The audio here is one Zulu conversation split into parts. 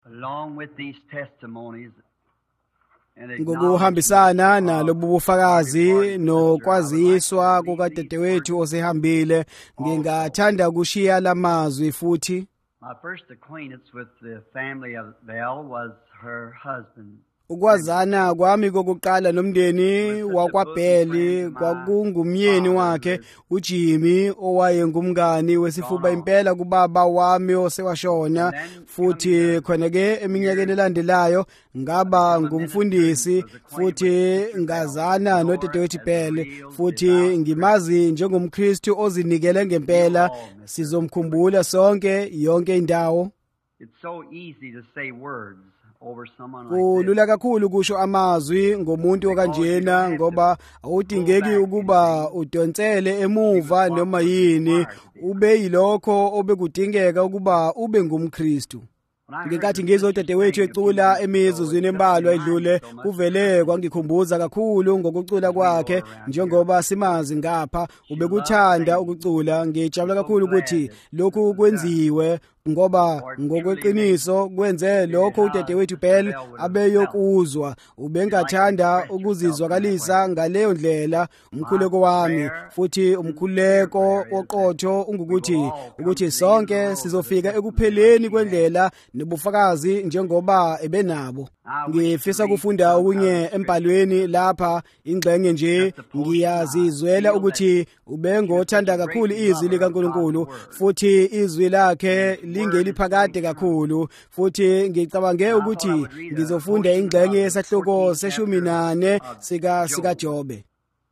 Along with these testimonies ngokuhambisana nalobu bufakazi nokwaziswa kukadadewethu osehambile, ngingathanda ukushiya lamazwi futhi. My first acquaintance with the family of Bell was her husband. Ukwazana kwami kokuqala nomndeni wakwaBheli kwakungumyeni wakhe uJimmy owayengumngani wesifuba impela kubaba wami osewashona, futhi khona ke eminyakeni elandelayo ngaba ngumfundisi futhi ngazana nodadewethu Bheli, futhi ngimazi njengomKristu ozinikele ngempela. Sizomkhumbula sonke yonke indawo. It's so easy to say words over someone like kulula kakhulu kusho amazwi ngomuntu okanjena, ngoba awudingeki ukuba udonsele emuva noma yini ube yilokho obekudingeka ukuba ube ngumKristu. Ngikathi ngizodadewethu ecula emizuzwini embalwa edlule, kuvele kwangikhumbuza kakhulu ngokucula kwakhe, njengoba simazi ngapha ubekuthanda ukucula. Ngijabula kakhulu ukuthi lokhu kwenziwe, ngoba ngokweqiniso kwenze lokho udadewethu Bell abeyokuzwa. Ubengathanda ukuzizwakalisa ngaleyo ndlela umkhuleko wami, futhi umkhuleko oqotho ukuthi sonke sizofika ekupheleni kwendlela nobufakazi njengoba ebenabo. Ngifisa kufunda okunye embhalweni lapha, ingxenye nje. Ngiyazizwela ukuthi ubengothanda kakhulu izwi likaNkulunkulu, futhi izwi lakhe lingeliphakade kakhulu, futhi ngicabange ukuthi ngizofunda ingxenye yesahloko se-14 sikaJobe.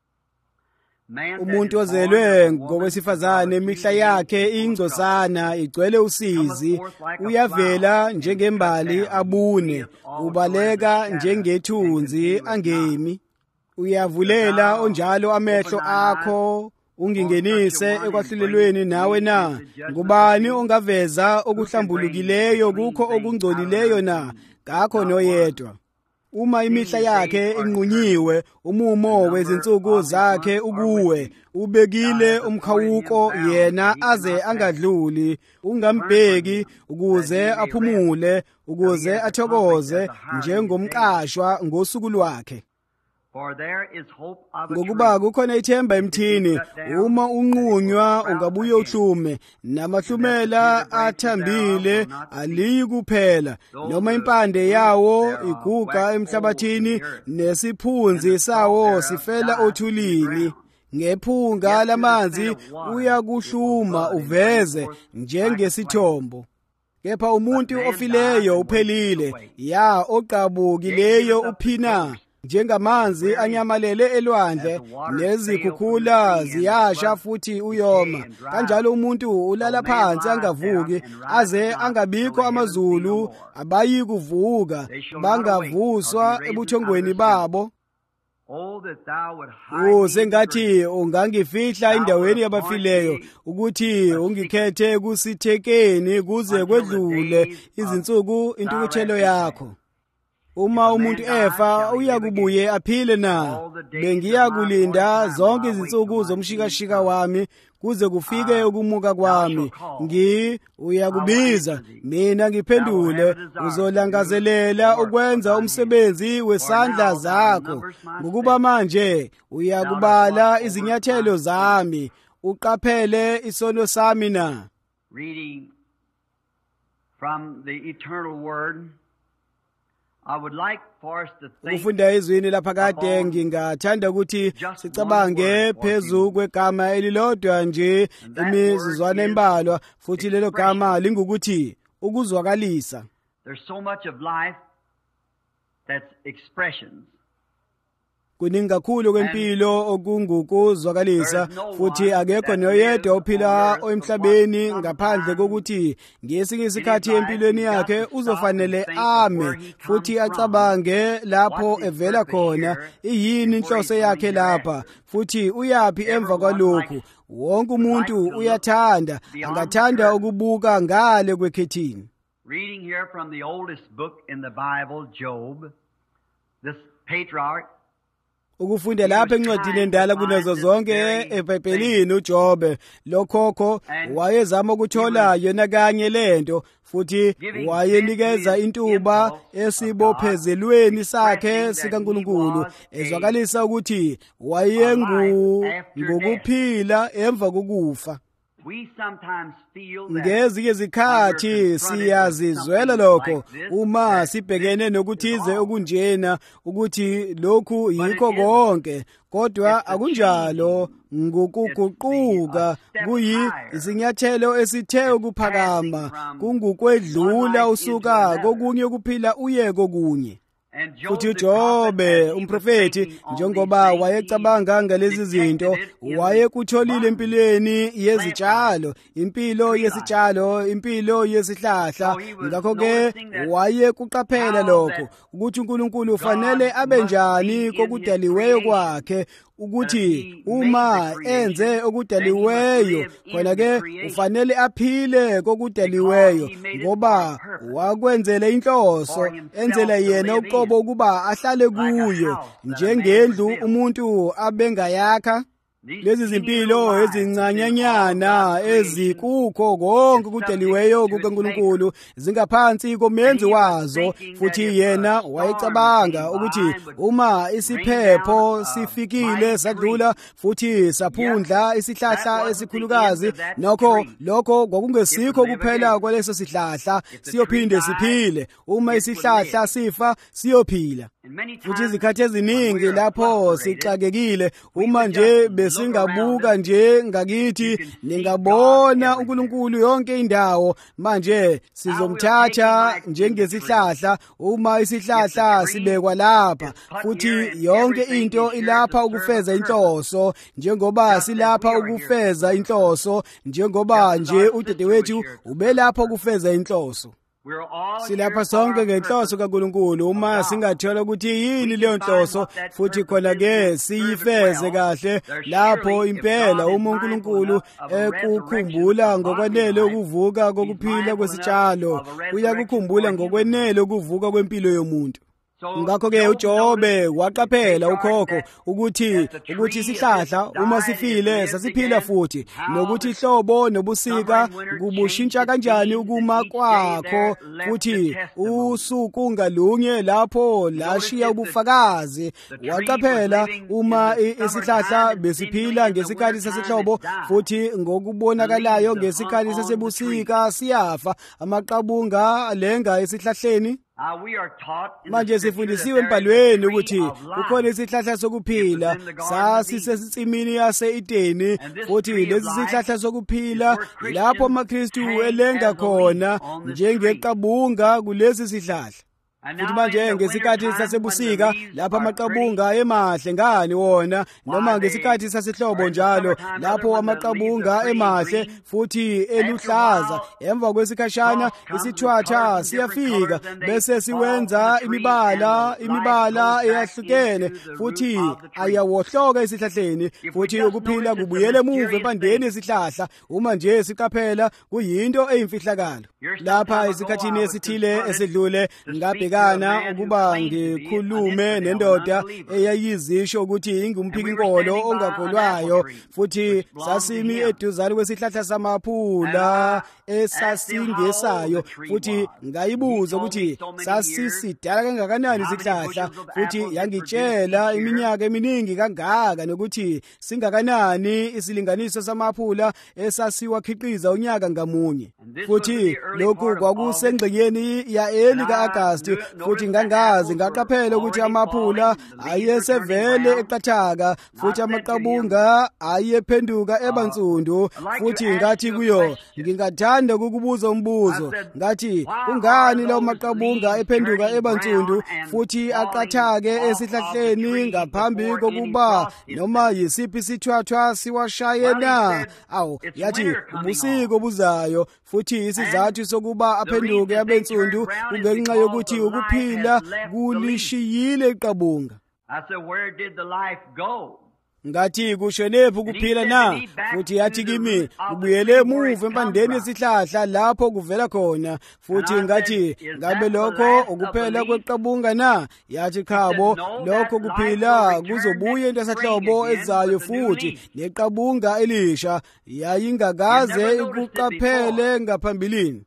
Umuntu ozelwe ngowesifazane imihla yakhe ingcosana igcwele usizi, uyavela njengembali abune, ubaleka njengethunzi angemi. Uyavulela onjalo amehlo akho ungingenise ekwahlulelweni nawe na? Ngubani ongaveza okuhlambulukileyo kukho okungcolileyo na? Kakho noyedwa. Uma imihla yakhe inqunyiwe, umumo wezinsuku zakhe ukuwe, ubekile umkhawuko yena aze angadluli. Ungambheki ukuze aphumule, ukuze athokoze njengomqashwa ngosuku lwakhe. Ngokuba kukhona ithemba emthini, uma unqunywa ungabuye uhlume, namahlumela athambile aliyi kuphela, noma impande yawo iguga emhlabathini, nesiphunzi sawo sifela othulini. Ngephunga lamanzi uyakuhluma uveze njengesithombo. Kepha umuntu ofileyo uphelile, oqabukileyo uphina. Njengamanzi anyamalele elwandle, nezikhukhula ziyasha futhi uyoma, kanjalo umuntu ulala phansi angavuki, aze angabikho amazulu abayikuvuka, bangavuswa ebuthongweni babo. Sengathi ungangifihla endaweni yabafileyo, ukuthi ungikhethe kusithekeni kuze kwedlule izinsuku intukuthelo yakho. Uma umuntu efa uyakubuye aphile na? Bengiyakulinda zonke izinsuku zomshikashika wami kuze kufike ukumuka kwami. Uyakubiza mina ngiphendule, uzolangazelela ukwenza umsebenzi wesandla zakho. Ngokuba manje uyakubala izinyathelo zami, uqaphele isono sami na? Reading from the eternal word, I would like for us to think ukufunda izwini laphakade. Ngingathanda ukuthi sicabange phezu kwegama elilodwa nje imizuzwana embalwa, futhi lelo gama lingukuthi ukuzwakalisa. There's so much of life that's expressions. Kuningi kakhulu kwempilo okungukuzwakalisa, futhi akekho noyedwa ophila emhlabeni ngaphandle kokuthi ngesinye isikhathi empilweni yakhe uzofanele ame, futhi acabange lapho evela khona, iyini inhloso yakhe lapha, futhi uyapi emva kwalokhu. Wonke umuntu uyathanda, angathanda ukubuka ngale kwekhethini. Reading here from the oldest book in the Bible, Job, this patriarch ukufunda lapha encwadini endala kunazo zonke eBhayibhelini uJobe lokhokho wayezama ukuthola yona kanye lento futhi wayenikeza intuba esibophezelweni sakhe sikaNkulunkulu ezwakalisa ukuthi ngokuphila emva kokufa. Ngezinye izikhathi siyazizwela lokho uma sibhekene nokuthize okunjena ukuthi lokhu yikho konke, kodwa akunjalo. Ngokuguquka isinyathelo esithe ukuphakama, kungukwedlula usuka kokunye ukuphila uye kokunye. Futhi uJobe umprofeti njengoba wayecabanga ngalezi zinto wayekutholile empilweni yezitshalo, impilo yesitshalo, impilo yesihlahla. Ngakho ke wayekuqaphela lokho ukuthi uNkulunkulu ufanele abe njani kokudaliweyo kwakhe, ukuthi uma enze okudaliweyo khona ke ufanele aphile kokudaliweyo ngoba wakwenzela inhloso, enzela yena uqobo ukuba ahlale kuyo njengendlu umuntu abengayakha. Lezi zimpilo ezincanyanyana ezikukho konke ukudaliweyo kukaNkulunkulu zingaphansi komenzi wazo, futhi yena wayecabanga ukuthi uma isiphepho sifikile sadlula futhi saphundla isihlahla esikhulukazi, lokho kwakungesikho kuphela kwaleso sihlahla, siyophinde siphile. Uma isihlahla sifa siyophila. Futhi izikhathi eziningi lapho sixakekile, uma nje besingabuka nje ngakithi ningabona uNkulunkulu yonke indawo, manje sizomthatha njengesihlahla. Uma isihlahla sibekwa lapha, futhi yonke into ilapha ukufeza inhloso, njengoba silapha ukufeza inhloso, njengoba nje udadewethu ubelapha ukufeza inhloso. Silapha sonke ngenhloso kaNkulunkulu. Uma singathola ukuthi yini leyo nhloso, futhi khona ke siyifeze kahle, lapho impela uma uNkulunkulu ekukhumbula ngokwanele ukuvuka kokuphila kwesitshalo, uyakukhumbula ngokwanele ukuvuka kwempilo yomuntu. Ngakho ke uJobe waqaphela ukhokho ukuthi isihlahla uma sifile sasiphila futhi, nokuthi ihlobo nobusika kubushintsha kanjani ukuma kwakho, futhi usuku ngalunye lapho lashiya ubufakazi. Waqaphela uma isihlahla besiphila ngesikhathi sasehlobo, futhi ngokubonakalayo ngesikhathi sasebusika siyafa, amaqabunga alenga esihlahleni. Manje sifundisiwe embhalweni ukuthi kukhona isihlahla sokuphila sasisesitsimini yase-Edeni, futhi lesi sihlahla sokuphila lapho amaKristu elenga khona njengeqabunga kulesi sihlahla. Futhi manje ngesikhathi sasebusika lapho amaqabunga emahle ngani wona, noma ngesikhathi sasehlobo njalo lapho amaqabunga emahle futhi eluhlaza, emva kwesikhashana isithwathwa siyafika bese siwenza imibala eyahlukene, futhi ayawohloka esihlahleni, futhi ukuphila kubuyele emuva empandeni yesihlahla. Uma nje siqaphela kuyinto eyimfihlakalo. Lapha esikhathini esithile esedlule ngabhekana ukuba ngikhulume nendoda eyayizisho ukuthi ingumphiki-nkolo ongakholwayo, futhi sasimi eduzane kwesihlahla samaphula esasingesayo, futhi ngayibuza ukuthi sasisidala kangakanani isihlahla, futhi yangitshela iminyaka eminingi kangaka nokuthi singakanani isilinganiso samaphula esasiwakhiqiza unyaka ngamunye. Futhi lokhu kwakusengxenyeni ya-eli ka-Agasti, futhi ngaqaphela ukuthi amaphula ayesevele eqathaka, futhi amaqabunga ayephenduka ebansundu. Futhi ngathi kuyo, ngingathanda ukukubuza umbuzo, ngathi kungani lawo maqabunga ephenduka ebansundu futhi aqathake esihlahleni ngaphambi kokuba noma yisiphi isithwathwa siwashaye na? Yathi ubusika obuzayo, futhi isizathu sokuba aphenduke abensundu kungenxa yokuthi ukuphila kulishiyile iqabunga. ngathi kushonephi ukuphila na? Futhi yathi kimi, ubuyele emuva empandeni yesihlahla lapho kuvela khona. Futhi ngathi, ngabe lokho ukuphela kweqabunga na? Yathi khabo, lokho kuphila kuzobuya entwasahlobo ezayo futhi neqabunga elisha yayingakaze ikuqaphele ngaphambilini.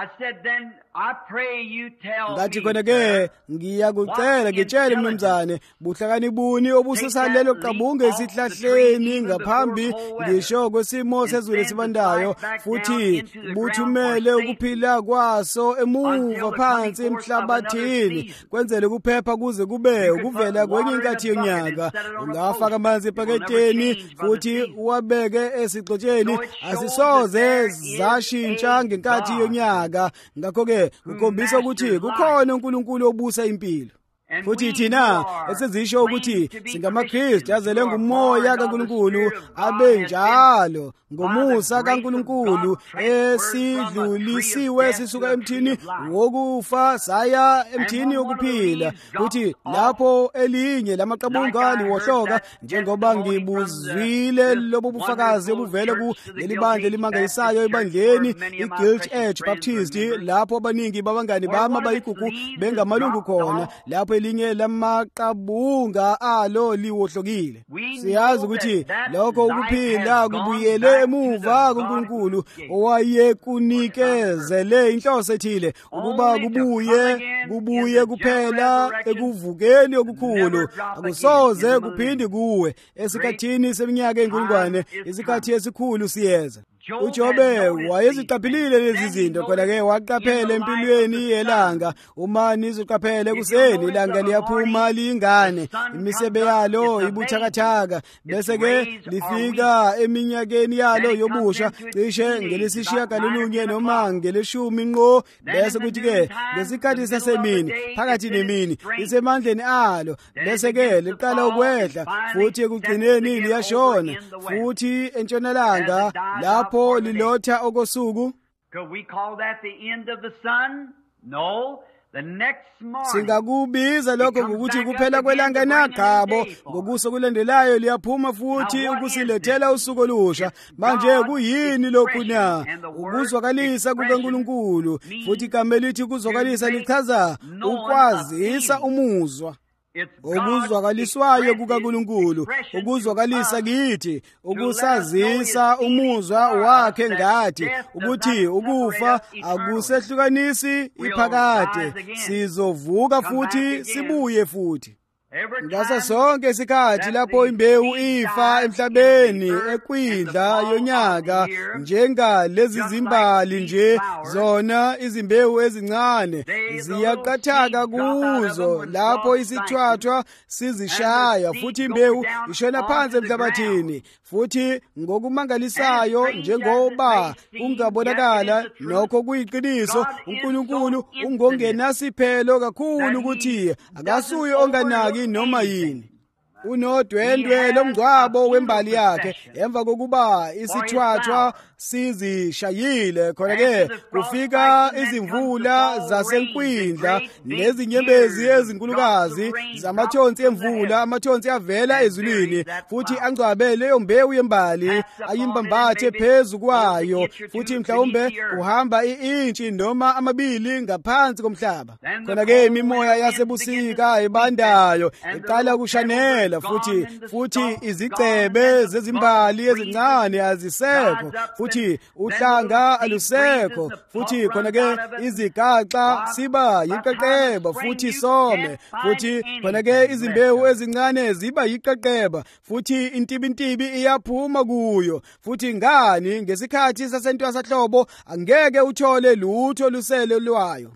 Ngathi khona-ke ngiyakucela ngitshele mnumzane, buhlakani buni obususalelo qabunga esihlahleni ngaphambi ngisho kwesimo sezulu esibandayo, futhi buthumele ukuphila kwaso emuva phansi emhlabathini kwenzele ukuphepha kuze kube ukuvela kwenye inkathi yonyaka. Ungafaka amanzi epaketeni futhi uwabeke esigcotsheni, asisoze zashintsha ngenkathi yonyaka. Ngakho-ke ukhombisa ukuthi kukhona uNkulunkulu obusa impilo. Futhi thina esizisho ukuthi singamaKristu azele ngumoya kaNkulunkulu abe njalo ngomusa kaNkulunkulu esidlulisiwe sisuka emthini wokufa saya emthini wokuphila. Futhi lapho elinye lamaqabunga liwohloka, njengoba ngibuzwile lobo bufakazi obuvela ku leli bandla elimangayisayo ebandleni iGilt Edge Baptist, lapho abaningi babangani bami bayigugu bengamalungu khona, lapho elinye lamaqabunga alo liwohlokile. Siyazi ukuthi lokho ukuphila kubuyele emuva kuNkulunkulu owayekunikezele inhloso ethile ukuba kubuye kuphela ekuvukeni okukhulu. Akusoze kuphinde kuwe esikhathini seminyaka enkulungwane, isikhathi esikhulu siyeza. uJobe wayeziqaphilile lezi zinto, khona-ke waqaphela empilweni yelanga. Uma niziqaphele kuseni ilanga liyaphuma liyingane, imisebe yalo ibuthakathaka, bese-ke lifika eminyakeni yalo yobusha cishe ngelesishiyagalolunye noma ngeleshumi ngqo. Bese kuthi-ke ngesikhathi sasemini phakathi nemini isemandleni alo, bese-ke liqala ukwehla futhi ekugcineni liyashona futhi entshonalanga lapho lilotha okosuku. Could we call that the end of the sun? No. The next morning, singakubiza lokho ngokuthi kuphela kwelanga nagabo, ngokuso kulandelayo liyaphuma futhi ukusilethela usuku olusha. Manje kuyini lokhu na? Ukuzwakalisa kukaNkulunkulu, futhi igama elithi ukuzwakalisa lichaza ukwazisa umuzwa. Okuzwakaliswayo kukaNkulunkulu, ukuzwakalisa kithi, ukusazisa umuzwa wakhe ngathi, ukuthi ukufa akusehlukanisi iphakade, sizovuka futhi sibuye futhi. Ngaso sonke isikhathi lapho imbewu ifa emhlabeni ekwindla yonyaka, njengalezi zimbali nje, zona izimbewu ezincane ziyaqathaka kuzo lapho isithwathwa sizishaya, futhi imbewu ishona phansi emhlabathini. Futhi ngokumangalisayo, njengoba kungabonakala nokho kuyiqiniso, uNkulunkulu ungongenasiphelo kakhulu ukuthi akasuye onganaki noma yini. Unodwendwe lomngcwabo wembali yakhe emva kokuba isithwathwa sizishayile. Khona-ke kufika izimvula zasenkwindla nezinyembezi ezinkulukazi zamathonsi emvula, amathonsi avela ezulwini, futhi angcwabe leyo mbewu yembali, ayimbambathe phezu kwayo, futhi mhlawumbe uhamba i-intshi noma amabili ngaphansi komhlaba. Khona-ke imimoya yasebusika ebandayo iqala ukushanela, futhi izicebe zezimbali ezincane azisekho, futhi uhlanga alusekho, futhi khona-ke izigaxa siba yiqeqeba futhi some, futhi khona-ke izimbewu ezincane ziba yiqeqeba, futhi intibintibi iyaphuma kuyo. Futhi ngani ngesikhathi sasentwasahlobo angeke uthole lutho lusele lwayo.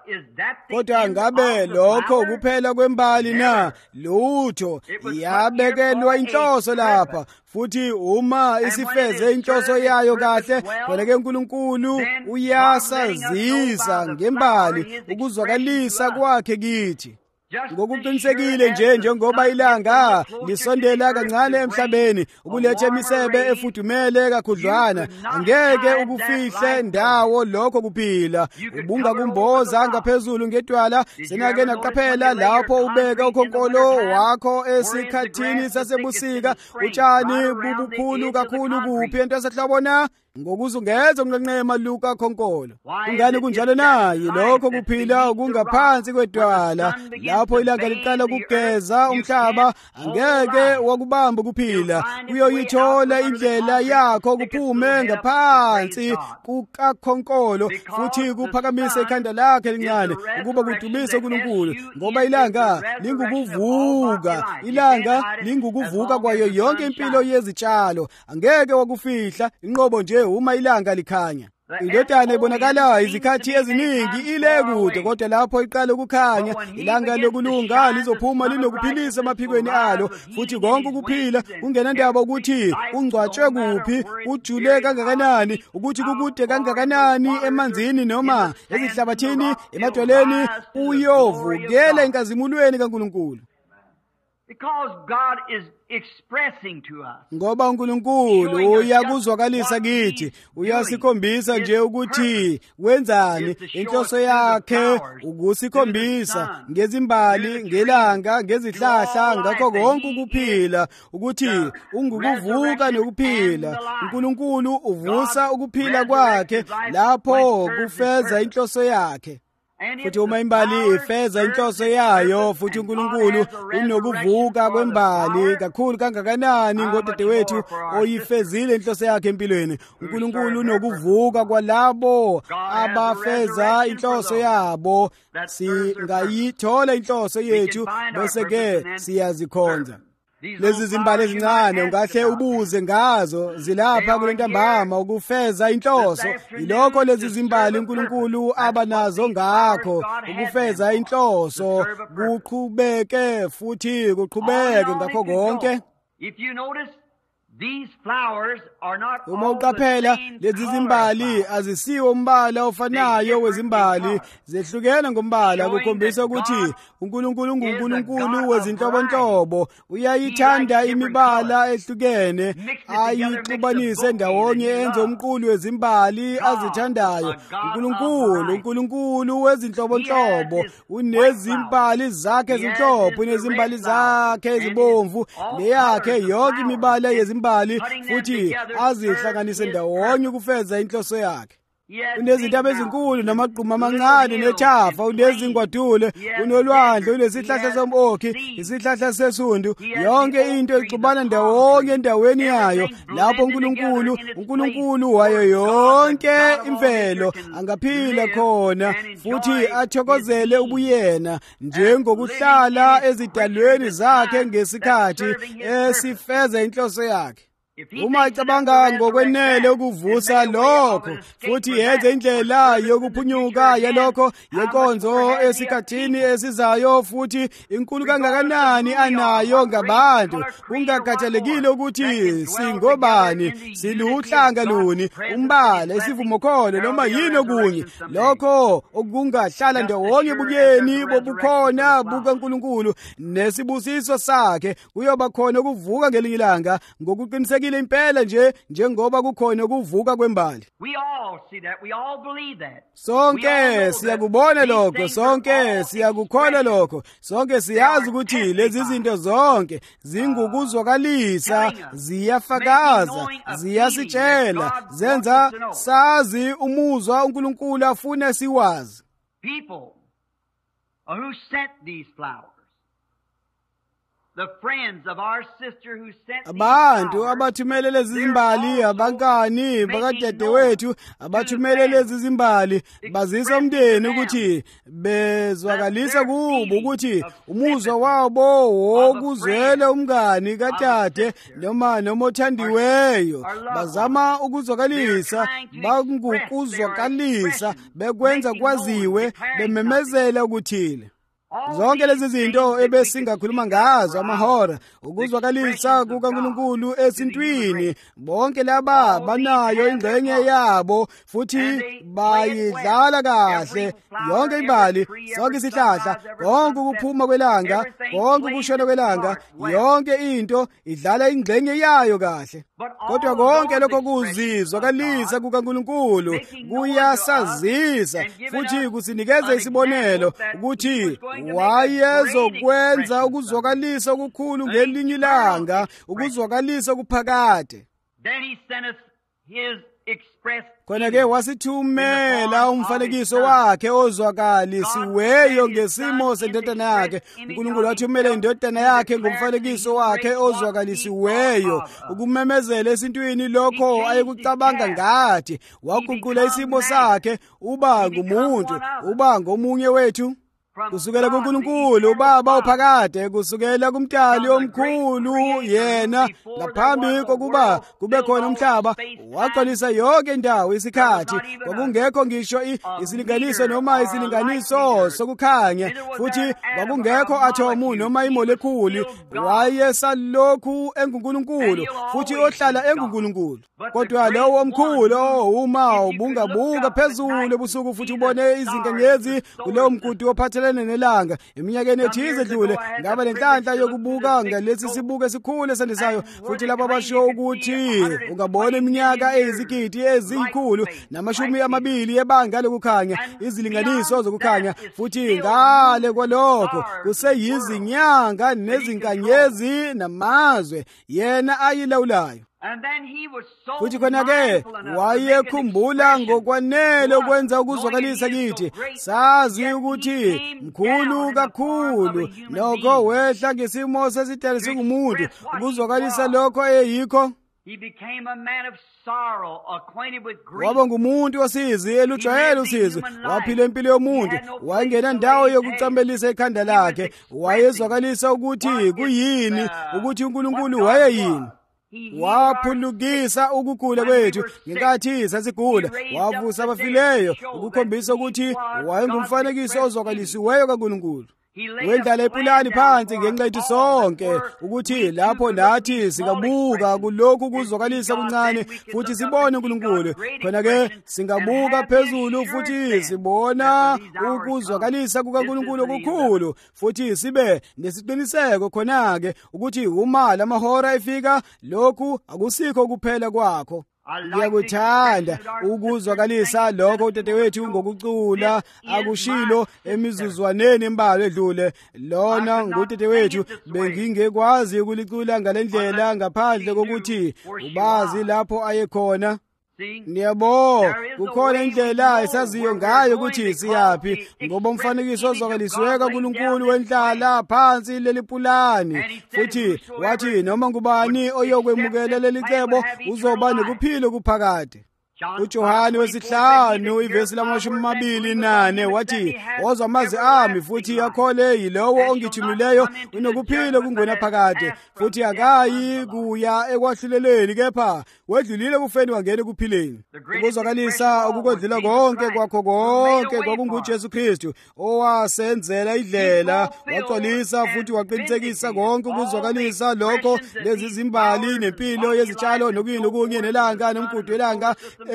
Kodwa ngabe lokho kuphela kwembali na? Lutho yabekelwa inhloso lapha, futhi uma isifeze inhloso yayo kahle, khona-ke uNkulunkulu uyasazisa ngembali ukuzwakalisa kwakhe kithi. ngokuqinisekile nje njengoba ilanga lisondela kancane emhlabeni ukuletha imisebe efudumele kakhudlwana, angeke ukufihle ndawo lokho kuphila. Ubungakumboza ngaphezulu ngedwala, senake naqaphela lapho ubeka ukhonkolo wakho esikhathini sasebusika, utshani bubukhulu kakhulu kuphi entwasehlobona ngokuzungeza unqenqema luka khonkolo. Kungani kunjalo na? Yilokho kuphila okungaphansi kwedwala. Lapho ilanga liqala ukugeza umhlaba, angeke wakubamba kuphila. Uyoyithola indlela yakho kuphume ngaphansi kukakhonkolo, futhi kuphakamise ikhanda lakhe lincane ukuba kudumise uNkulunkulu, ngoba ilanga lingukuvuka. Ilanga lingukuvuka kwayo yonke impilo yezitshalo. Angeke wakufihla inqobo nje uma ilanga likhanya. Indodana ibonakala izikhathi eziningi ile kude, kodwa lapho iqala ukukhanya, ilanga lokulunga lizophuma linokuphilisa emaphikweni alo, futhi konke ukuphila kungenandaba ukuthi ungcwatshwe kuphi, ujule kangakanani, ukuthi kukude kangakanani emanzini noma ezihlabathini, emadwaleni, uyovukela enkazimulweni kaNkulunkulu. Because God is expressing to us. Ngoba uNkulunkulu uyakuzwakalisa kithi, uyasikhombisa nje ukuthi wenzani. Inhloso yakhe ukusikhombisa ngezimbali, ngelanga, ngezihlahla, ngakho konke ukuphila, ukuthi ungukuvuka nokuphila. uNkulunkulu uvusa ukuphila kwakhe lapho kufeza inhloso yakhe. Futhi uma imbali ifeza inhloso yayo, futhi uNkulunkulu unokuvuka kwembali kakhulu kangakanani ngodadewethu oyifezile inhloso yakhe empilweni. uNkulunkulu unokuvuka kwalabo abafeza inhloso yabo. Singayithola inhloso yethu bese ke siyazikhonza. Lezi zimbali ezincane ungahle ubuze ngazo, zilapha kule ntambama ukufeza inhloso. Ilokho lezi zimbali uNkulunkulu abanazo ngakho, ukufeza inhloso, kuqhubeke futhi kuqhubeke ngakho konke. Uma uqaphela, lezi zimbali azisiwo umbala ofanayo wezimbali, zehlukene ngombala, kukhombisa ukuthi uNkulunkulu nguNkulunkulu wezinhlobonhlobo. Uyayithanda imibala ehlukene, ayixubanise ndawonye, enze umqulu wezimbali azithandayo. uNkulunkulu wezinhlobonhlobo, unezimbali zakhe ezimhlophe, unezimbali zakhe ezibomvu, leyakhe yonke imibala yezimbali, futhi azihlanganise ndawonye ukufeza inhloso yakhe. Unezintaba ezinkulu namagquma amancane nethafa, unezingwadule, unolwandle, unesihlahla som'okhi, isihlahla sesundu, yonke into ixubana ndawonye endaweni yayo. Lapho uNkulunkulu wayo yonke imvelo angaphila khona, futhi athokozele ubuyena, njengokuhlala ezidalweni zakhe ngesikhathi esifeza inhloso yakhe. Uma icabanga ngokwenele ukuvusa lokho, futhi yenze indlela yokuphunyuka yalokho yenkonzo esikhathini esizayo, futhi inkulu kangakanani anayo ngabantu, kungakhathalekile ukuthi singobani, siluhlanga luni, umbala, isivumo khona, noma yini okunye. Lokho okungahlala ndawonye ebukeni bobukhona bukaNkulunkulu nesibusiso sakhe, kuyoba khona ukuvuka ngelinye ilanga, ngokuqinisekile impela nje, njengoba kukhona ukuvuka kwembali. Sonke siyakubona lokho, sonke siyakukholwa lokho, sonke siyazi ukuthi lezi zinto zonke zingukuzwakalisa, ziyafakaza, ziyasitshela, zenza sazi umuzwa uNkulunkulu afuna siwazi. People who sent these flowers, the friends of our sister who sent abantu abathumele lezi zimbali, abankani bakadadewethu abathumele lezi zimbali, bazisa umndeni ukuthi bezwakalisa kubo ukuthi umuzwa wabo wokuzwela umngani kadade noma othandiweyo, bazama ukuzwakalisa, bangukuzwakalisa, bekwenza kwaziwe, bememezela ukuthile. zonke lezi zinto ebesingakhuluma ngazo amahora, ukuzwakalisa kukaNkulunkulu esintwini, bonke laba banayo ingxenye yabo futhi bayidlala kahle. Yonke imbali, sonke isihlahla, konke ukuphuma kwelanga, konke ukushona kwelanga, yonke into idlala ingxenye yayo kahle. Kodwa konke lokho kuzizwakalisa kukaNkulunkulu kuyasazisa futhi kusinikeza isibonelo ukuthi wayezokwenza ukuzwakalisa okukhulu ngelinye ilanga, ukuzwakalisa okuphakade. Khona-ke wasithumela umfanekiso wakhe ozwakalisiweyo ngesimo sendodana yakhe. uNkulunkulu wathumela indodana yakhe ngomfanekiso wakhe ozwakalisiweyo ukumemezela esintwini lokho ayekucabanga ngathi. Waguqula isimo sakhe uba ngumuntu, uba ngomunye wethu. Kusukela kuNkulunkulu uBaba ophakade, kusukela kumdali omkhulu yena ngaphambi kokuba kube khona umhlaba, waqalisa yonke indawo isikhathi. Kwakungekho ngisho isilinganiso noma isilinganiso sokukhanya, futhi kwakungekho athomu noma imolekhuli. Wayesalokhu enguNkulunkulu futhi ohlala enguNkulunkulu. Kodwa lowo omkhulu uma ubungabuka phezulu ebusuku futhi ubone izinkanyezi kulowo mgodi ophathelene nelanga eminyakeni ethize edlule, ngaba lenhlanhla yokubuka ngalesi sibuko esikhulu esendisayo. Futhi lapho basho ukuthi ungabona iminyaka eyizigidi eziyikhulu namashumi amabili ebanga lokukhanya, izilinganiso zokukhanya, futhi ngale kwalokho kuseyizinyanga nezinkanyezi namazwe yena ayilawulayo. Futhi khona-ke wayekhumbula ngokwanele ukwenza ukuzwakalisa kithi. Sazi ukuthi mkhulu kakhulu nokho wehla ngesimo sesidalwa singumuntu ukuzwakalisa lokho eyikho. Waba ngumuntu osizi, elujwayele usizi, waphila impilo yomuntu, wayengena ndawo yokucambelisa ikhanda lakhe, wayezwakalisa ukuthi kuyini, ukuthi uNkulunkulu wayeyini. Waphulukisa ukugula kwethu ngenkathi sasigula, wavusa abafileyo ukukhombisa ukuthi wayengumfanekiso ozwakalisiweyo kaNkulunkulu. Wendlala ipulani phansi ngenxa yethu sonke, ukuthi lapho nathi singabuka kulokhu kuzwakalisa kuncane futhi sibone uNkulunkulu. Khona-ke singabuka phezulu futhi sibona ukuzwakalisa kukaNkulunkulu okukhulu, futhi sibe nesiqiniseko khona-ke ukuthi uma lamahora efika, lokhu akusikho kuphela kwakho. Ngiyakuthanda ukuzwakalisa lokho udadewethu ngokucula akushilo emizuzwaneni embalwa edlule. Lona ngudadewethu, bengingekwazi ukulicula ngalendlela ngaphandle kokuthi ubazi lapho ayekhona. Niyabo, kukhona indlela esaziyo ngayo ukuthi siyaphi, ngoba umfanekiso ozwakalisiwe kaNkulunkulu wenhlala phansi leli pulani. Futhi wathi noma ngubani oyokwemukela leli cebo uzoba nokuphila okuphakade. uJohane wesihlanu ivesi lamashumi-24 wathi, wozwa amazwi ami futhi akhole yilowo ongithumileyo unokuphila kungena phakade, futhi akayi kuya ekwahluleleni, kepha wedlulile kufeni wangena ekuphileni. Ukuzwakalisa okukodlula konke kwakho konke kwakunguJesu Kristu, owasenzela indlela, wagcwalisa futhi waqinisekisa konke ukuzwakalisa lokho, lezi zimbali nempilo yezitshalo nokunye nelanga nomgudu welanga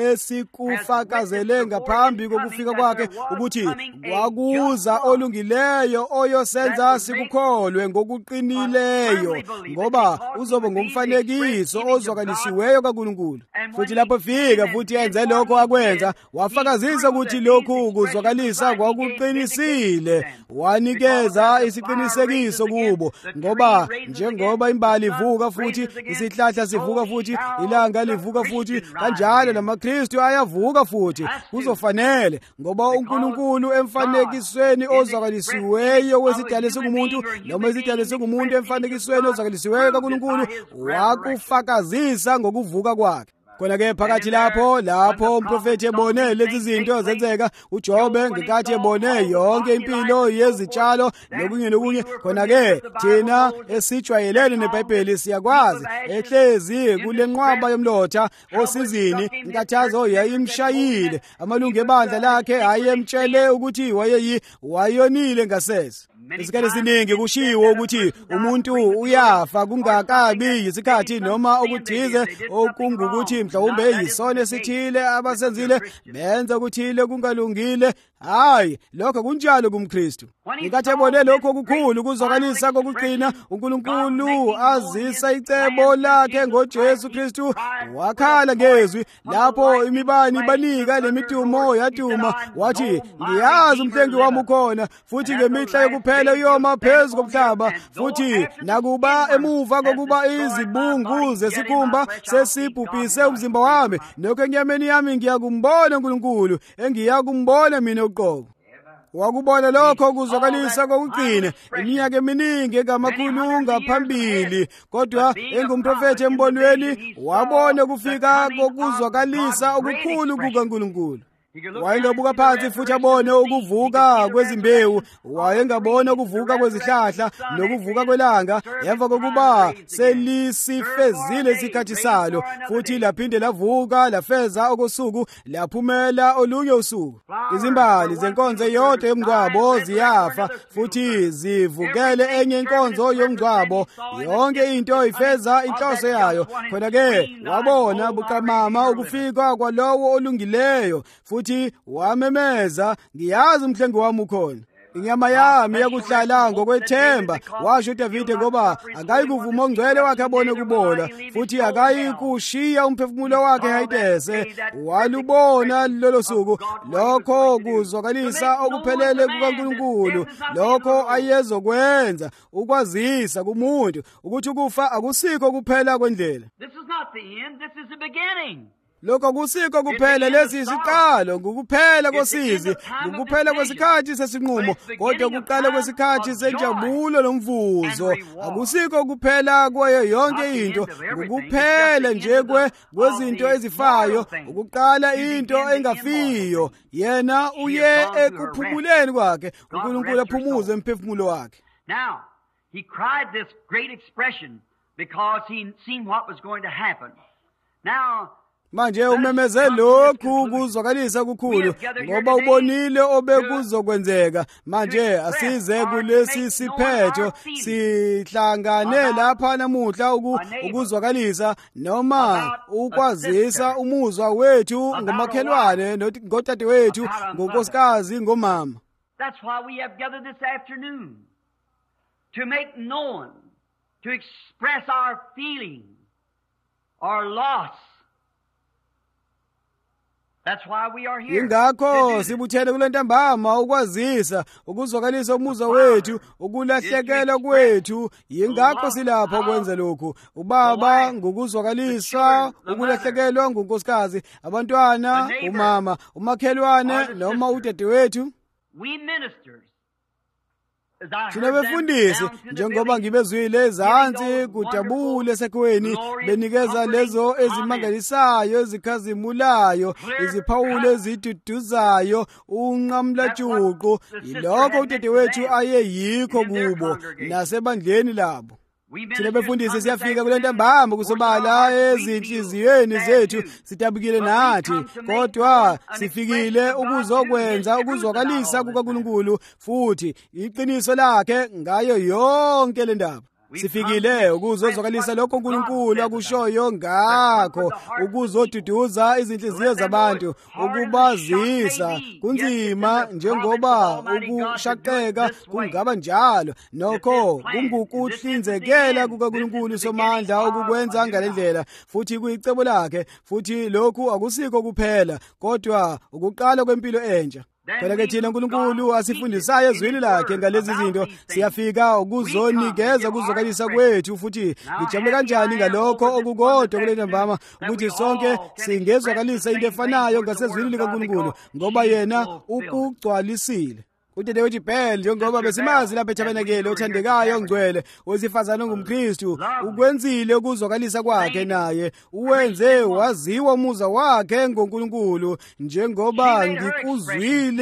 esikufakazele ngaphambi kokufika kwakhe, ukuthi kwakuza olungileyo oyosenza sikukholwe ngokuqinileyo, ngoba uzoba ngumfanekiso ozwakalisiweyo kaNkulunkulu. Futhi lapho fika futhi enze lokho akwenza, wafakazisa ukuthi lokhu kuzwakalisa kwakuqinisile, wanikeza isiqinisekiso kubo, ngoba njengoba imbali ivuka futhi isihlahla sivuka futhi ilanga livuka futhi, kanjalo namaKristu ayavuka futhi. Kuzofanele, ngoba uNkulunkulu emfanekisweni ozwakalisiweyo wesidalwa singumuntu, noma isidalwa singumuntu emfanekisweni ozwakalisiweyo kaNkulunkulu, wakufakazisa ngokuvuka kwakhe. Khona-ke phakathi lapho umprofethi ebone lezi zinto zenzeka, uJobe ngenkathi ebone yonke impilo yezitshalo nokunye, khona-ke thina esijwayelene neBhayibheli siyakwazi ehlezi kule nqwaba yomlotha osizini, inkathazo yayimshayile, amalungu ebandla lakhe ayemtshele ukuthi wayonile ngasese. isikhathi esiningi kushiwo ukuthi umuntu uyafa kungakabi yisikhathi noma okuthize okungukuthi mhlawumbe yisono esithile abasenzile benza ukuthile kungalungile. Hayi, lokho kunjalo kumKristu. Inkathi ebone lokho okukhulu kuzwakalisa kokuqina, uNkulunkulu azisa icebo lakhe ngoJesu Kristu, wakhala ngezwi lapho imibani banika lemidumo yaduma, wathi ngiyazi umhlengi wami ukhona, futhi ngemihla yokuphela uyoma phezu komhlaba, futhi nakuba emuva kokuba izibungu zesikhumba sesibhubhise umzimba wami, lokho enyameni yami ngiyakumbona uNkulunkulu engiyakumbona mina uqobo. Wakubona lokho kuzwakalisa kokuqina iminyaka eminingi engamakhulu ngaphambili, kodwa engumprofethi embonweni wabona kufika kokuzwakalisa okukhulu kukaNkulunkulu. Wayengabuka phansi futhi abone ukuvuka kwezimbewu, wayengabona ukuvuka kwezihlahla nokuvuka kwelanga emva kokuba selisifezile isikhathi salo, futhi laphinde lavuka lafeza okosuku, laphumela olunye usuku. Izimbali zenkonzo yodwa yomngcwabo ziyafa futhi zivukele enye inkonzo yomngcwabo, yonke into ifeza inhloso yayo. Khona-ke wabona buqamama ukufika kwalowo olungileyo, futhi wamemeza, ngiyazi umhlengi wami ukhona, inyama yami yakuhlala ngokwethemba. Washo uDavide ngoba akayikuvuma ongcwele wakhe abone kubola, futhi akayikushiya umphefumulo wakhe hayitese. Walubona lolo suku lokho kuzwakalisa okuphelele kukaNkulunkulu, lokho ayezokwenza ukwazisa kumuntu ukuthi ukufa akusikho kuphela kwendlela. This is not the end, this is the beginning. Lokho kusikho kuphela, lesi isiqalo, ngukuphela kosizi, ngukuphela kwesikhathi sesinqumo, kodwa kuqala kwesikhathi senjabulo lomvuzo. Akusikho kuphela kwayo yonke into, ngukuphela nje kwezinto ezifayo, ukuqala into engafiyo. Yena uye ekuphumuleni kwakhe, uNkulunkulu aphumuze umphefumulo wakhe. Now, he cried this great expression because he seen what was going to happen. Now, manje umemeze lokhu kuzwakalisa kukhulu ngoba ubonile obekuzokwenzeka. Manje asize kulesi siphetho sihlangane lapha namuhla ukuzwakalisa noma ukwazisa umuzwa wethu ngomakhelwane ngotade wethu, ngonkosikazi, ngomama. That's why we have gathered this afternoon, to make known, to express our feeling, our loss. That's why we are here. Ingakho sibuthele kule ntambama ukwazisa, ukuzwakalisa umuzwa wethu, ukulahlekelwa kwethu. Ingakho silapha ukwenza lokhu. Ubaba ngokuzwakalisa ukulahlekelwa ngunkosikazi, abantwana, umama, umakhelwane noma udade wethu. We ministers, thina befundisi, njengoba ngibezwile ezansi kujabule esekweni, benikeza lezo ezimangalisayo, ezikhazimulayo, iziphawulo eziduduzayo, unqamlajuqu. Yilokho udade wethu ayeyikho kubo nasebandleni labo. Thina befundisi siyafika kule ntambama kusobala ezinhliziyweni zethu, sidabukile nathi, kodwa sifikile ukuzokwenza ukuzwakalisa kukaNkulunkulu, futhi iqiniso lakhe ngayo yonke le ndaba. Sifikile ukuzozwakalisa lokho uNkulunkulu akushoyo ngakho, ukuzoduduza izinhliziyo zabantu, ukubazisa kunzima njengoba ukushaqeka kungaba njalo. Nokho kungukuhlinzekela kukaNkulunkulu somandla ukukwenza ngalendlela, futhi kuyicebo lakhe, futhi lokhu akusikho kuphela kodwa ukuqala kwempilo entsha. Phela-ke thina uNkulunkulu asifundisayo ezwini lakhe ngalezi zinto, siyafika ukuzonikeza ukuzwakalisa kwethu, futhi ngijabule kanjani ngalokho okukodwa kule ntambama ukuthi sonke singezwakalisa into efanayo ngasezwini likaNkulunkulu, ngoba yena ukugcwalisile. Udade wethu Bhel, njengoba besimazi lapha eTabenakele, othandekayo ongcwele wesifazane ongumKristu, ukwenzile ukuzwakalisa kwakhe naye, uwenze waziwa umuzwa wakhe ngoNkulunkulu, njengoba ngikuzwile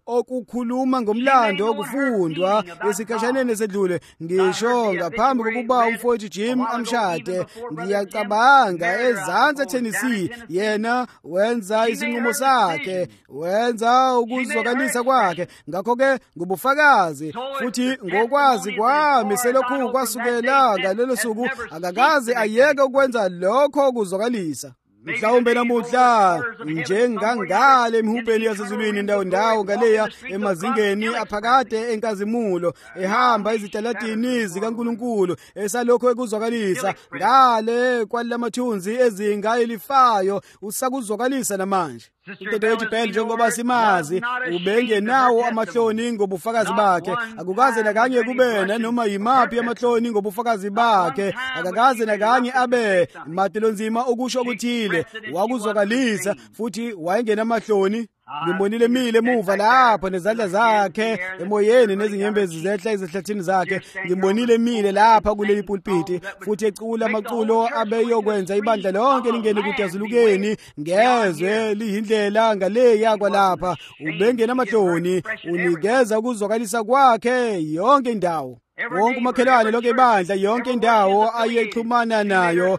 okukhuluma ngomlando okufundwa esikhashaneni esedlule. Ngisho ngaphambi kokuba umfowethu Jim amshade, ngiyacabanga ezansi Tennessee yena wenza isinqumo sakhe, wenza ukuzwakalisa kwakhe. Ngakho-ke ngubufakazi futhi ngokwazi kwami selokhu kwasukela ngalelo suku akakaze ayeke ukwenza lokho kuzwakalisa. Mhlawumbe namuhla njengangale emihubheni yasezulwini ndawo ngaleya emazingeni aphakade enkazimulo ehamba izitalatini zikaNkulunkulu esalokho ekuzwakalisa ngale kwalamathunzi ezinga elifayo usakuzwakalisa namanje. Udadewethu Bell njengoba simazi ubengenawo amahloni ngobufakazi bakhe, akukaze nakanye kube nanoma yimaphi amahloni ngobufakazi bakhe, akakaze nakanye abe matilonzima okusho okuthile wakuzwakalisa futhi wayengenamahloni. Ngimbonile emile emuva lapho nezandla zakhe emoyeni nezinyembezi zehla ezihlathini zakhe. Ngimbonile emile lapha kuleli pulpiti futhi ecula amaculo abeyokwenza ibandla lonke lingene kudazulukeni ngezwe liyindlela ngaleya kwalapha. Ubengenamahloni, unikeza ukuzwakalisa kwakhe yonke indawo. Wonke umakhelwane lonke ibandla yonke indawo ayexhumana nayo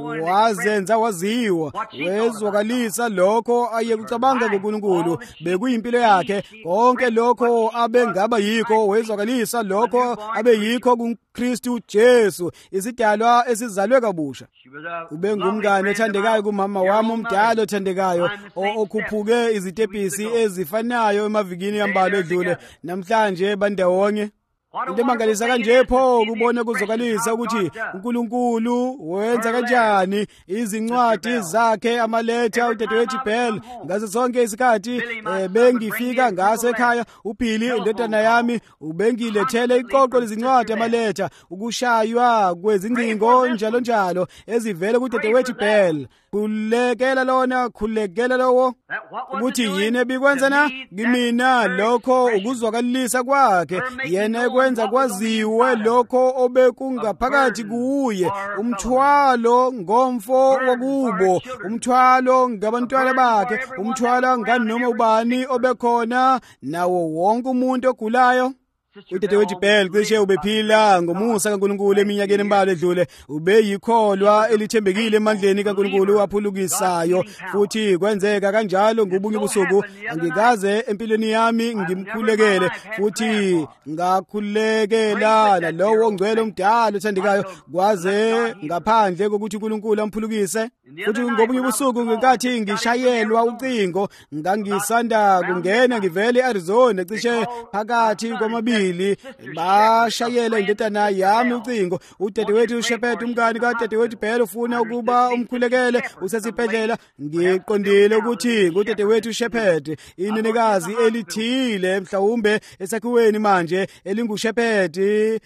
wazenza waziwa, wezwakalisa lokho ayekucabanga ngoNkulunkulu bekuyimpilo yakhe. Konke lokho abengaba yikho wezwakalisa lokho abeyikho kuKristu Jesu, isidalwa esizalwe kabusha. Ubengumngane othandekayo kumama wami omdala othandekayo okhuphuke izitebhisi ezifanayo emavikini ambalwa edlule. Namhlanje bandawonye. Into emangalisa kanje pho kubona kuzwakalisa ukuthi uNkulunkulu wenza kanjani izincwadi zakhe amaletha. Udadewethu Bell ngaso sonke isikhathi bengifika ngaso ekhaya, uBhili indodana yami ubengilethele iqoqo lezincwadi amaletha, ukushaywa kwezingcingo njalo njalo ezivele kudadewethu Bell. Khulekela lona, khulekela lowo. Ukuthi yini ebikwenza na kimina lokho ukuzwakalisa kwakhe, yena ekwenza kwaziwe lokho obekungaphakathi kuye, umthwalo ngomfo wakubo, umthwalo ngabantwana bakhe, umthwalo nganoma ubani obekhona nawo wonke umuntu ogulayo. Udadewethu Bell cishe ubephila ngomusa kaNkulunkulu eminyakeni embalwa edlule. Ubeyikholwa elithembekile emandleni kaNkulunkulu aphulukisayo, futhi kwenzeka kanjalo ngobunye ubusuku. Angikaze empilweni yami ngimkhulekele futhi ngakhulekela nalowo ngcwele omdala othandekayo kwaze ngaphandle kokuthi uNkulunkulu amphulukise. Futhi ngobunye ubusuku ngenkathi ngishayelwa ucingo, ngangisanda kungena ngivele eArizona cishe phakathi kwamabili bashayela indodana yami ucingo. Udadewethu Shepherd umngane kadadewethu Bell ufuna ukuba umkhulekele usesibhedlela. Ngiqondile ukuthi udadewethu Shepherd inenekazi elithile mhlawumbe esakhiweni manje elinguShepherd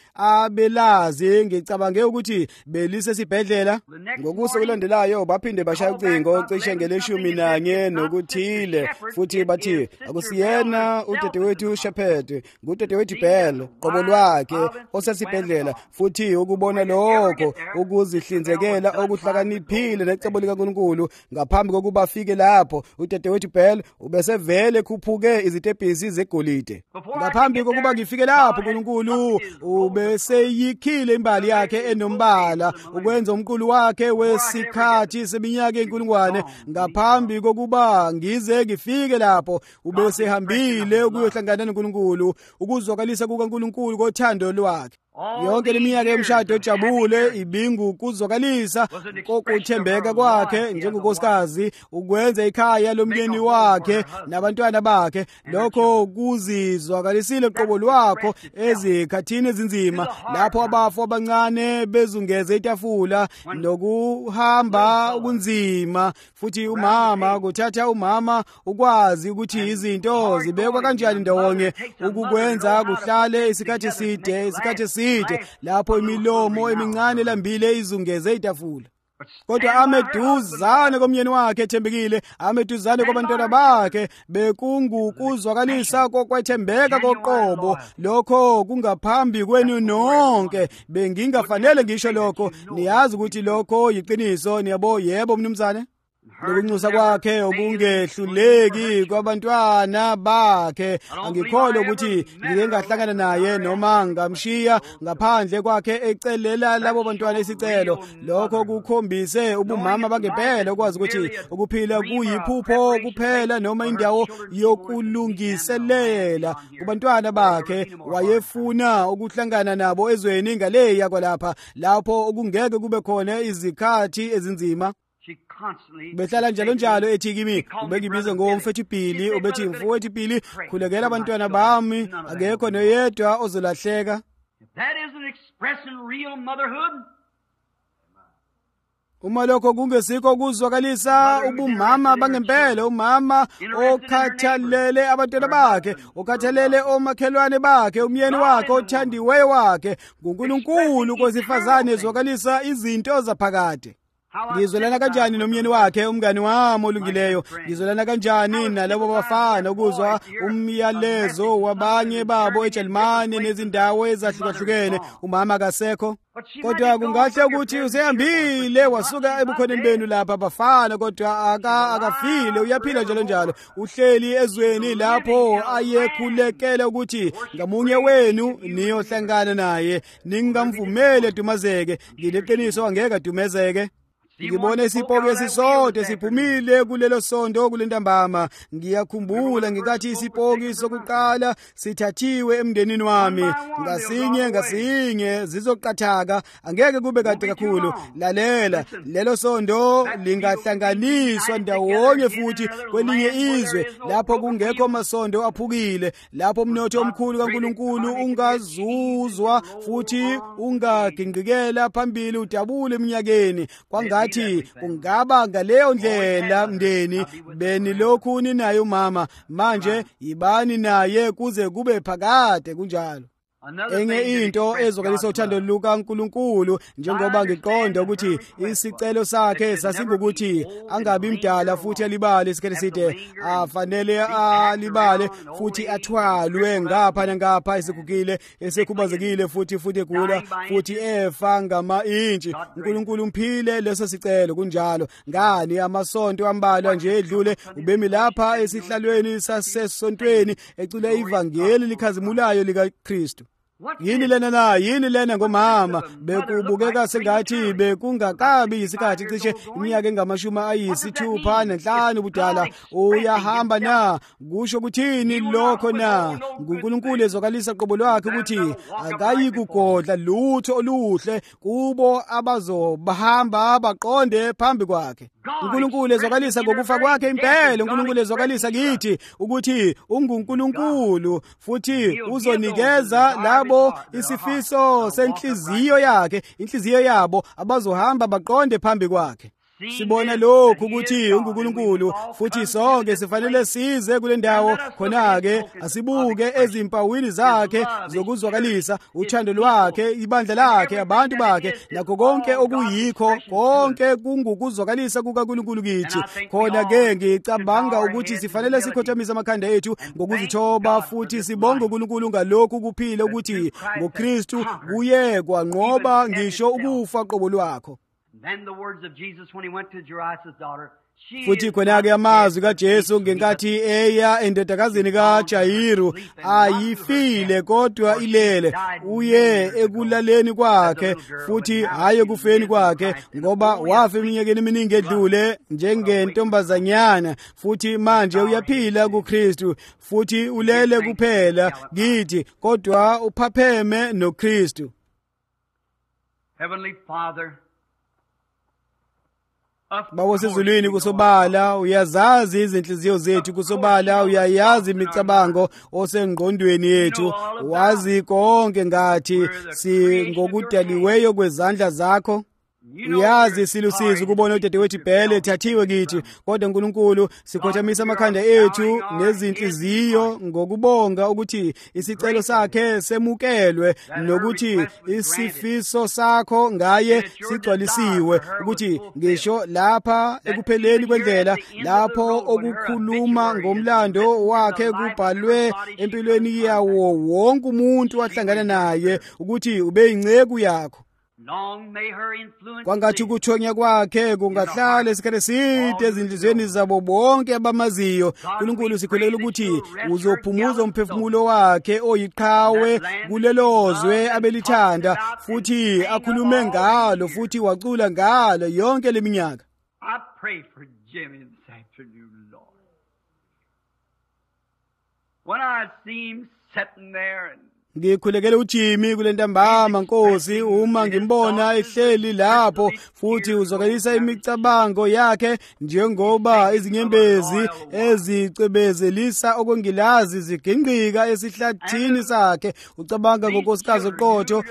abelazi. Ngicabange ukuthi belisesibhedlela. Ngokuso kulandelayo baphinde bashaya ucingo cishe nge-11 nokuthile futhi bathi akusiyena udadewethu Shepherd, ngudadewethu Bell qobo lwakhe osesibhedlela. Futhi ukubona lokho ukuzihlinzekela okuhlakaniphile necebo likaNkulunkulu ngaphambi kokuba afike lapho, udadewethu Bell ubesevele khuphuke izitebhisi zegolide. Ngaphambi kokuba ngifike lapho uNkulunkulu ubeseyikhile imbali yakhe enombala ukwenza umqulu wakhe wesikhathi seminyaka enkulungwane. Ngaphambi kokuba ngize ngifike lapho ubesehambile ukuyohlangana noNkulunkulu, ukuzwakalisa kukaNkulunkulu kothando lwakhe. Yonke leminyaka yomshado ojabule ibingukuzwakalisa kokuthembeka kwakhe njengonkosikazi, ukwenza ikhaya lomyeni wakhe nabantwana bakhe. Lokho kuzizwakalisile qobo lwakho ezikhathini ezinzima, lapho abafu abancane bezungeze itafula nokuhamba okunzima. Futhi umama kuthatha umama ukwazi ukuthi izinto zibekwa kanjani ndawonye, ukukwenza kuhlale isikhathi eside lapho imilomo emincane lambile izungeze itafula. Kodwa ameduzane komyeni wakhe ethembekile, ameduzane kwabantwana bakhe, bekungukuzwakalisa kokwethembeka koqobo. Lokho kungaphambi kwenu nonke. Bengingafanele ngisho lokho. Niyazi ukuthi lokho yiqiniso, niyabo? Yebo mnumzane. nokunxusa kwakhe okungehluleki kwabantwana bakhe. Angikholwa ukuthi ngike ngahlangana naye noma ngamshiya ngaphandle kwakhe ecelela labo bantwana isicelo. Lokho kukhombise ubumama bangempela, ukwazi ukuthi ukuphila kuyiphupho kuphela noma indawo yokulungiselela kubantwana bakhe. Wayefuna ukuhlangana nabo ezweni ngaleya kwalapha, lapho okungeke kube khona izikhathi ezinzima. Behlala njalo ethi kimi, ubengibize ngomfethu Bhili, ubethi mfowethu Bhili, khulekela abantwana bami, akekho noyedwa ozolahleka. That isn't expressing real motherhood. Uma lokho kungesikho kuzwakalisa ubumama bangempela, umama okhathalele abantwana bakhe, okhathalele omakhelwane bakhe, umyeni wakhe othandiweyo wakhe, nguNkulunkulu kwezifazane ezwakalisa izinto zaphakade. Ngizolana kanjani nomyeni wakhe, umngani wami olungileyo? Ngizolana kanjani nalabo bafana ukuzwa umyalezo wabanye babo eJalimane nezindawo ezahlukahlukene? Umama akasekho. Kodwa kungahle ukuthi usehambile wasuka ebukhoneni benu lapha bafana, kodwa akafile, uyaphila njalo. Uhleli ezweni lapho ayekhulekela ukuthi ngamunye wenu niyohlangana naye, ningamvumele adumazeke. Ngileqiniso angeke adumezeke. Ngibone isiphoki esisodwa siphumile kulelo sondo kulentambama. Ngiyakhumbula ngikathi isiphoki sokuqala sithathiwe emndenini wami, ngasinye zizoqathaka, angeke kube kade kakhulu. Lalela, lelo sondo lingahlanganiswa ndawonye futhi kwelinye izwe, lapho kungekho masondo aphukile, lapho umnotho omkhulu kaNkulunkulu ungazuzwa futhi ungagingqikela phambili udabule eminyakeni. Kwangathi kungaba ngaleyo ndlela mndeni beni lokhu ninayo mama, manje yibani naye kuze kube phakade kunjalo. Enye into ezwakalisa uthando lukaNkulunkulu, njengoba ngiqonda ukuthi isicelo sakhe sasingukuthi angabi mdala futhi alibale isikhathi eside, afanele alibale futhi athwalwe ngapha nangapha, esigugile, esekhubazekile futhi egula futhi efa ngama-intshi. uNkulunkulu mphile leso sicelo kunjalo. Ngani amasonto ambalwa nje edlule ubemi lapha esihlalweni sasesontweni ecula ivangeli likhazimulayo likaKristu. Yini lena ngomama? Bekubukeka sengathi bekungakabi isikhathi, cishe iminyaka engama-65 ubudala. Uyahamba na? Kusho kuthini lokho na? nguNkulunkulu ezwakalisa qobo lwakhe ukuthi akayikugodla lutho oluhle kubo abazobahamba baqonde phambi kwakhe. uNkulunkulu ezwakalisa ngokufa kwakhe impela. uNkulunkulu ezwakalisa kithi ukuthi unguNkulunkulu futhi uzonikeza labo isifiso senhliziyo yakhe, inhliziyo yabo abazohamba baqonde phambi kwakhe. Sibona lokhu ukuthi unguNkulunkulu futhi sonke sifanele size kule ndawo. Khona-ke asibuke ezimpawini zakhe zokuzwakalisa uthando lwakhe, ibandla lakhe, abantu bakhe, nakho konke okuyikho, konke kungukuzwakalisa kukaNkulunkulu kithi. Khona-ke ngicabanga ukuthi sifanele sikhothamise amakhanda ethu ngokuzithoba futhi sibonge uNkulunkulu ngalokhu kuphile ukuthi ngoKristu kuye kwanqoba ngisho ukufa qobo lwakho. Then the words of Jesus when he went to Jairus' daughter. Futhi khona-ke amazwi kaJesu ngenkathi eya endodakazini kaJayiru, ayifile kodwa ilele. Uye ekulaleni kwakhe futhi hayi ekufeni kwakhe, ngoba wafa eminyakeni eminingi edlule njengentombazanyana, futhi manje uyaphila kuKristu futhi ulele kuphela kithi, kodwa uphapheme noKristu. Heavenly Father, Baba sezulwini kusobala, uyazazi izinhliziyo zethu kusobala, uyayazi imicabango osengqondweni yethu, wazi konke ngathi singokudaliweyo kwezandla zakho. Uyazi silusizi ukubona udadewethu Bhele ethathiwe kithi, kodwa uNkulunkulu sikhothamisa amakhanda ethu nezinhliziyo ngokubonga ukuthi isicelo sakhe semukelwe, nokuthi isifiso sakho ngaye sigcwalisiwe, ukuthi ngisho lapha ekupheleni kwendlela, lapho okukhuluma ngomlando wakhe kubhalwe empilweni yawo wonke umuntu wahlangana naye, ukuthi ube yingceku yakho. Long may her influence kwangathi live. ukuthonya kwakhe kungahlala isikhathi eside ezinhliziyweni zabo bonke abamaziyo. Nkulunkulu sikholelwa ukuthi uzophumuza umphefumulo wakhe oyiqhawe kulelozwe abelithanda, futhi akhulume ngalo, futhi wacula ngalo yonke leminyaka. I pray for Jimmy this afternoon, Lord. When I see him sitting there and Ngikhulekele uJimmy kule ntambama Nkosi, uma ngimbona ehleli lapho futhi uzwakalisa imicabango yakhe njengoba izinyembezi ezicwebezelisa okwengilazi zigingqika esihlathini sakhe. Ucabanga ngonkosikazi oqotho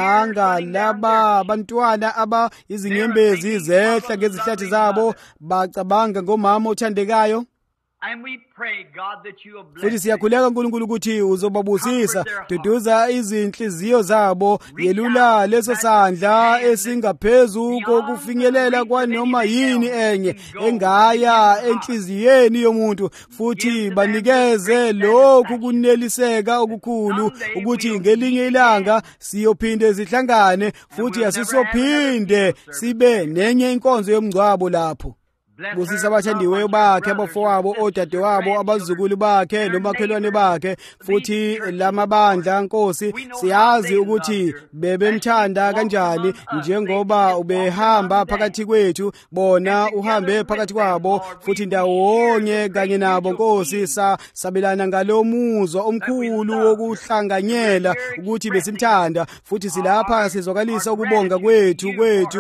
nangalaba abantwana aba izinyembezi zehla ngezihlathi zabo, bacabanga ngomama othandekayo. and we pray, God, that you will bless Futhi them. siyakhuleka uNkulunkulu ukuthi uzobabusisa, duduza izinhliziyo zabo, yelula leso sandla esingaphezu kokufinyelela kwanoma yini enye engaya enhliziyeni yomuntu, futhi banikeze lokhu kuneliseka okukhulu ukuthi ngelinye ilanga siyophinde sihlangane, futhi asisophinde sibe nenye inkonzo yomngcwabo lapho. Busisa abathandiweyo bakhe, abafowabo, odadewabo, abazukulu bakhe nomakhelwane bakhe, futhi lamabandla Nkosi siyazi ukuthi bebemthanda kanjani njengoba ubehamba phakathi kwethu, bona uhambe phakathi kwabo, futhi ndawonye kanye nabo Nkosi sabelana ngalomuzwa omkhulu wokuhlanganyela ukuthi besimthanda, futhi silapha sizwakalisa ukubonga kwethu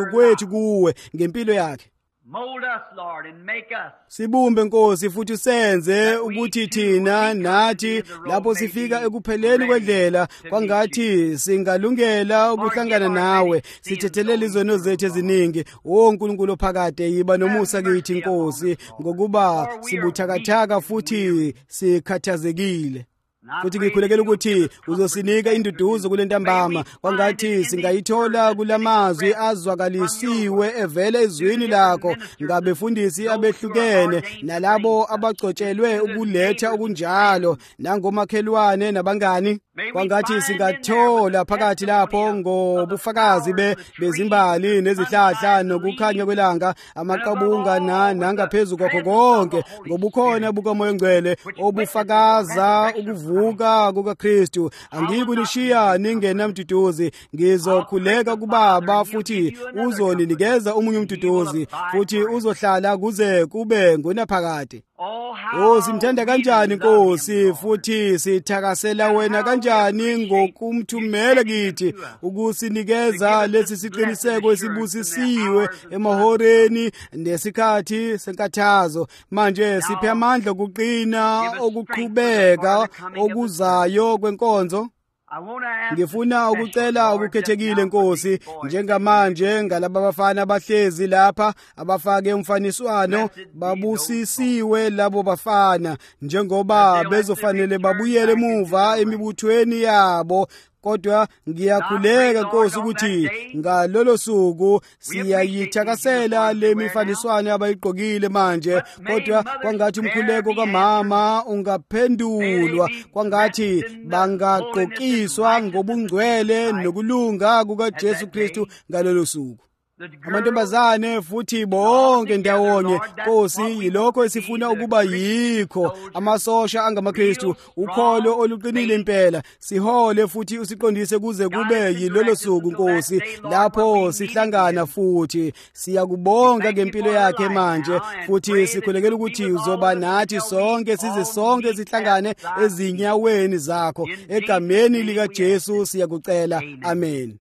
kuwe ngempilo yakhe. Mold us, Lord, and make us. Sibumbe Nkosi, futhi senze ukuthi thina nathi lapho sifika ekupheleni kwendlela kwangathi singalungela ukuhlangana nawe, sithethelele izono zethu eziningi. Nkulunkulu phakade yiba nomusa kithi Nkosi, ngokuba sibuthakathaka futhi sikhathazekile. Futhi ngikhulekela ukuthi uzosinika induduzo kule ntambama, kwangathi singayithola kulamazwi azwakalisiwe evela ezwini lakho ngabefundisi abehlukene nalabo abagcotshelwe ukuletha okunjalo, nangomakhelwane nabangani. Kwangathi singathola phakathi lapho ngobufakazi bezimbali nezihlahla nokukhanya kwelanga, amaqabunga nangaphezu kwakho konke ngobukhona bukaMoya Ngcwele obufakaza ukuvuka kukaKristu. Angikunishiya ningena mduduzi, ngizokhuleka kuBaba futhi uzoninikeza omunye umduduzi, futhi uzohlala kuze kube ngunaphakade. Simthanda kanjani Nkosi, futhi sithakasela wena kanjani ngokumthumela kithi ukusinikeza lesi siqiniseko esibusisiwe emahoreni nesikhathi senkathazo. Manje siphe amandla okuqina okuqhubeka okuzayo kwenkonzo. Ngifuna ukucela ukukhethekile Nkosi, njengamanje ngalabo bafana abahlezi lapha abafake umfaniswano, babusisiwe labo bafana njengoba bezofanele babuyele emuva emibuthweni yabo. Kodwa ngiyakhuleka Nkosi ukuthi ngalolo suku siyayithakasela le mifaniswano abayigqokile manje, kodwa kwangathi umkhuleko kamama ungaphendulwa, kwangathi bangagqokiswa ngobungcwele nokulunga kukaJesu Kristu ngalolo suku. Amantombazane futhi bonke ndawonye Nkosi, yilokho esifuna ukuba yikho amasosha angamaKristu, ukholo oluqinile impela. Sihole futhi usiqondise kuze kube yilolo suku Nkosi lapho sihlangana futhi. Siyakubonga ngempilo yakhe manje, futhi sikhulekela ukuthi uzoba nathi sonke, size sonke sihlangane ezinyaweni zakho. Egameni likaJesu siyakucela, amen.